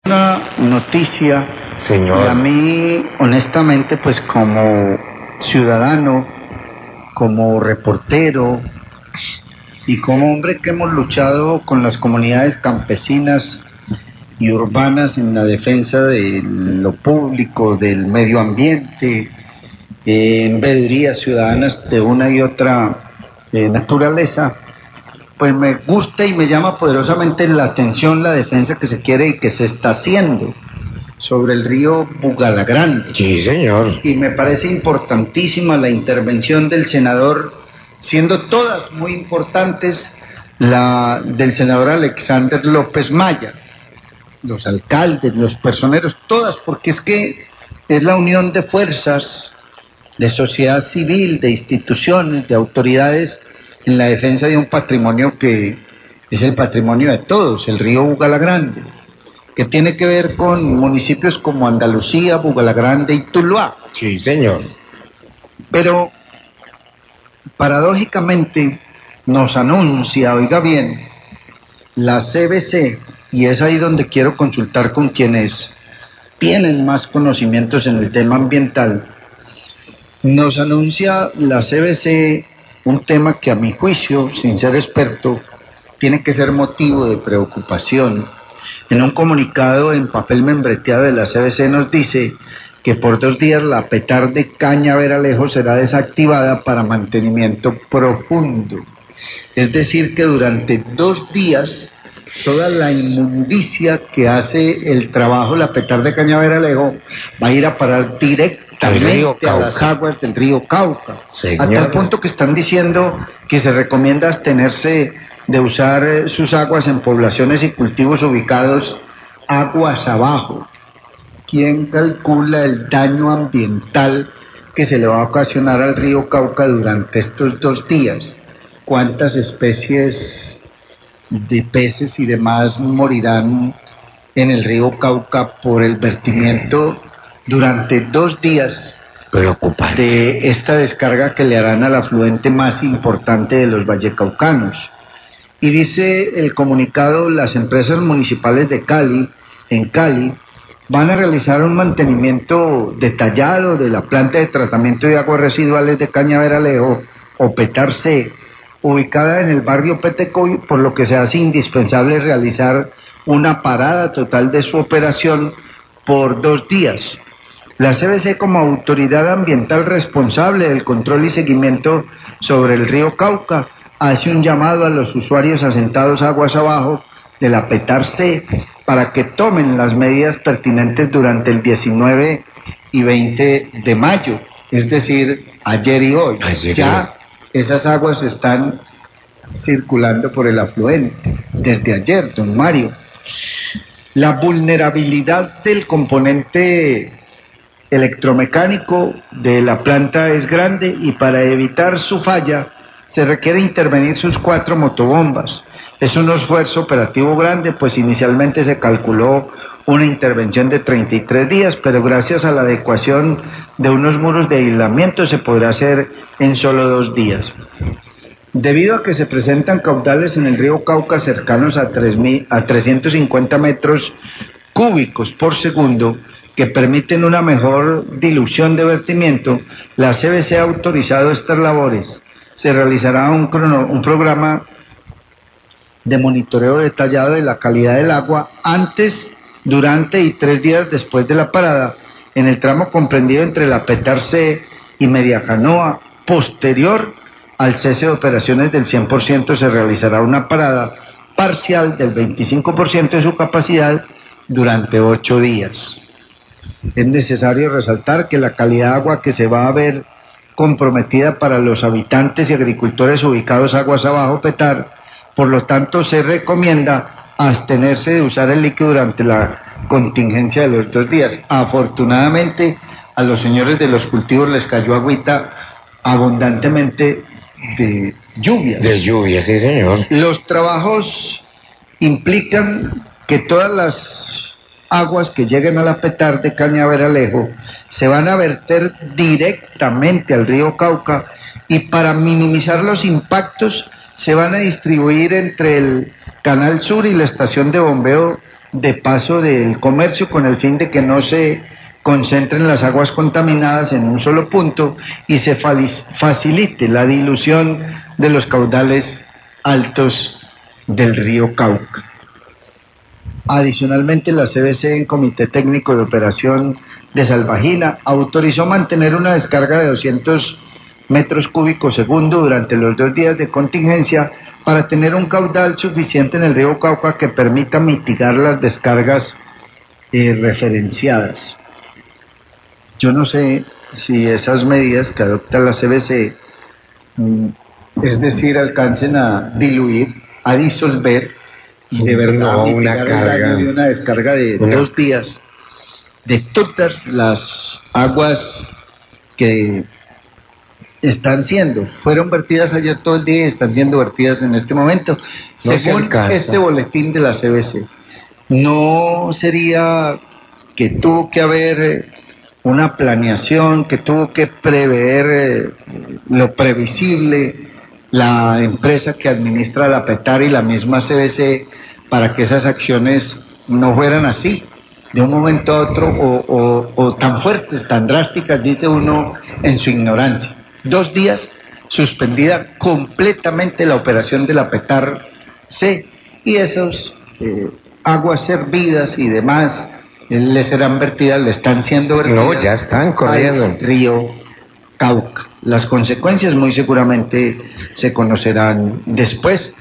Una noticia, Señor. y a mí, honestamente, pues como ciudadano, como reportero y como hombre que hemos luchado con las comunidades campesinas y urbanas en la defensa de lo público, del medio ambiente, en veedurías ciudadanas de una y otra naturaleza, pues me gusta y me llama poderosamente la atención la defensa que se quiere y que se está haciendo sobre el río Bugalagrande. Sí, señor. Y me parece importantísima la intervención del senador, siendo todas muy importantes, la del senador Alexander López Maya, los alcaldes, los personeros, todas, porque es que es la unión de fuerzas, de sociedad civil, de instituciones, de autoridades en la defensa de un patrimonio que es el patrimonio de todos, el río Bugalagrande, que tiene que ver con municipios como Andalucía, Bugalagrande y Tuluá. Sí, señor. Pero paradójicamente nos anuncia, oiga bien, la CBC, y es ahí donde quiero consultar con quienes tienen más conocimientos en el tema ambiental, nos anuncia la CBC un tema que a mi juicio, sin ser experto, tiene que ser motivo de preocupación. En un comunicado en papel membreteado de la CBC nos dice que por 2 días la petar de Cañaveralejo será desactivada para mantenimiento profundo. Es decir, que durante 2 días toda la inmundicia que hace el trabajo la petar de Cañaveralejo va a ir a parar directamente a las aguas del río Cauca. Señor. A tal punto que están diciendo que se recomienda abstenerse de usar sus aguas en poblaciones y cultivos ubicados aguas abajo. ¿Quién calcula el daño ambiental que se le va a ocasionar al río Cauca durante estos 2 días? ¿Cuántas especies de peces y demás morirán en el río Cauca por el vertimiento durante 2 días Preocupante. de esta descarga que le harán al afluente más importante de los vallecaucanos? Y dice el comunicado, las empresas municipales de Cali, en Cali, van a realizar un mantenimiento detallado de la planta de tratamiento de aguas residuales de Cañaveralejo, o PETAR-C, ubicada en el barrio Petecoy, por lo que se hace indispensable realizar una parada total de su operación por 2 días. La CBC, como autoridad ambiental responsable del control y seguimiento sobre el río Cauca, hace un llamado a los usuarios asentados aguas abajo de la PETAR-C para que tomen las medidas pertinentes durante el 19 y 20 de mayo, es decir, ayer y hoy. Ya esas aguas están circulando por el afluente desde ayer, don Mario. La vulnerabilidad del componente electromecánico de la planta es grande y para evitar su falla se requiere intervenir sus 4 motobombas. Es un esfuerzo operativo grande, pues inicialmente se calculó una intervención de 33 días, pero gracias a la adecuación de unos muros de aislamiento se podrá hacer en solo 2 días. Debido a que se presentan caudales en el río Cauca cercanos a 350 metros cúbicos por segundo, que permiten una mejor dilución de vertimiento, la CBC ha autorizado estas labores. Se realizará un programa de monitoreo detallado de la calidad del agua antes, durante y 3 días después de la parada, en el tramo comprendido entre la PETAR-C y Mediacanoa. Posterior al cese de operaciones del 100%, se realizará una parada parcial del 25% de su capacidad durante 8 días. Es necesario resaltar que la calidad de agua que se va a ver comprometida para los habitantes y agricultores ubicados aguas abajo Petar, por lo tanto se recomienda abstenerse de usar el líquido durante la contingencia de los 2 días. Afortunadamente a los señores de los cultivos les cayó agüita abundantemente de lluvia. De lluvia, sí, señor. Los trabajos implican que todas las aguas que lleguen a la PETAR de Cañaveralejo se van a verter directamente al río Cauca, y para minimizar los impactos se van a distribuir entre el Canal Sur y la estación de bombeo de paso del comercio con el fin de que no se concentren las aguas contaminadas en un solo punto y se facilite la dilución de los caudales altos del río Cauca. Adicionalmente, la CBC, en Comité Técnico de Operación de Salvajina, autorizó mantener una descarga de 200 metros cúbicos segundo durante los 2 días de contingencia para tener un caudal suficiente en el río Cauca que permita mitigar las descargas referenciadas. Yo no sé si esas medidas que adopta la CBC, es decir, alcancen a diluir, a disolver, de verdad mitigar el daño de una descarga de 2 días de todas las aguas que fueron vertidas ayer todo el día y están siendo vertidas en este momento, según este boletín de la CBC. No sería que tuvo que haber una planeación, que tuvo que prever lo previsible la empresa que administra la PETAR y la misma CBC para que esas acciones no fueran así, de un momento a otro, o tan fuertes, tan drásticas, dice uno en su ignorancia. 2 días suspendida completamente la operación de la PETAR C, y esos aguas servidas y demás le serán vertidas, le están siendo vertidas. No, ya están corriendo al río Cauca. Las consecuencias muy seguramente se conocerán después.